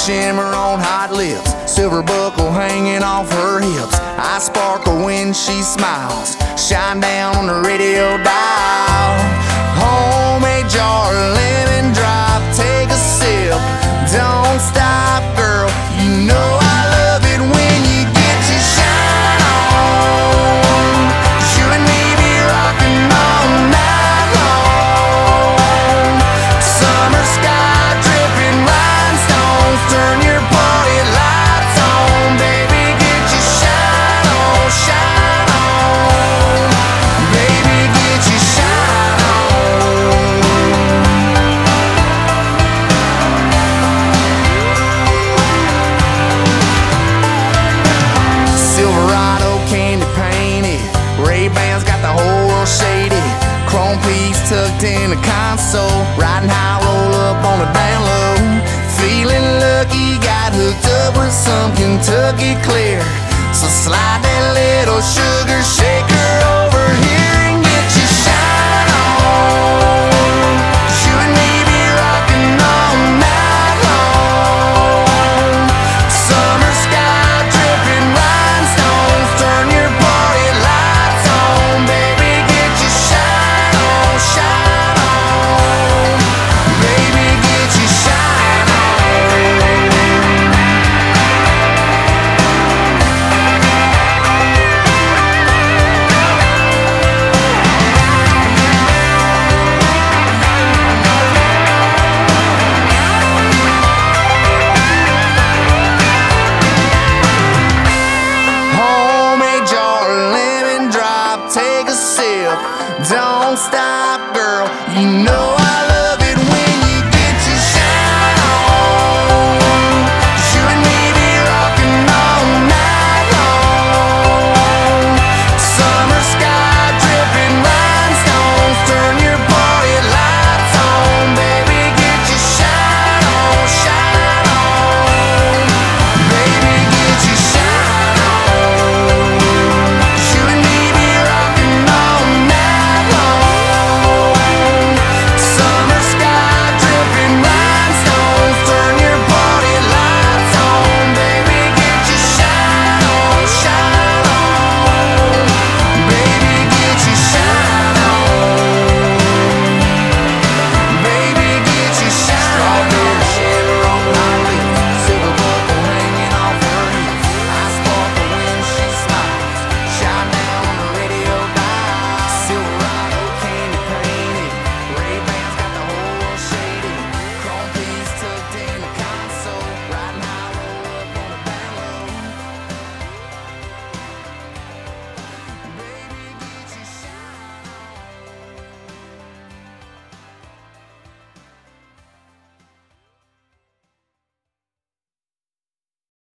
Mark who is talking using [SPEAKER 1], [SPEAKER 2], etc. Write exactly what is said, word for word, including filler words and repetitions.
[SPEAKER 1] shimmer on hot lips, silver buckle hanging off her hips. I sparkle when she smiles, shine down on the radio dial. Homemade jar, lemon drop, take a sip. Don't stop, girl, you know I love it when you get your shine on. 'Cause you and me be rocking all night long. Summer sky dripping rhinestones, turn your party lights on. Baby, get your shine on, shine on. Baby, get your shine on. Silverado candy painted, Ray-Bans got the whole world shaded. Chrome piece tucked in the console, riding high, roll up on the down low. Feeling lucky, got hooked up with some Kentucky clear. So slide that little sugar shaker over here and get your shine on. 'Cause you and me be rocking all night long. Summer sky dripping rhinestones, turn your party lights on. Baby, get your shine on, shine on. Baby, get your shine on. Homemade jar, lemon drop, take a sip. Don't stop, girl, you know I